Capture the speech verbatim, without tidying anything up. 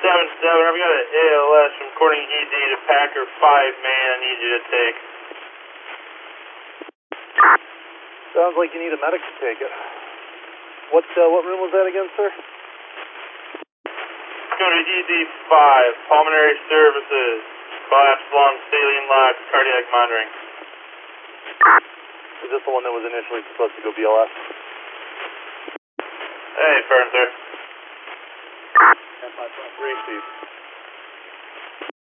seven seven, I've got an A L S from Corning E D to Packer five man, I need you to take. Sounds like you need a medic to take it. What, uh, what room was that again, sir? It's going to be E D five, pulmonary services, collapsed lung, saline lock, cardiac monitoring. Is this the one that was initially supposed to go B L S? Hey, firm, sir. ten five three, Steve.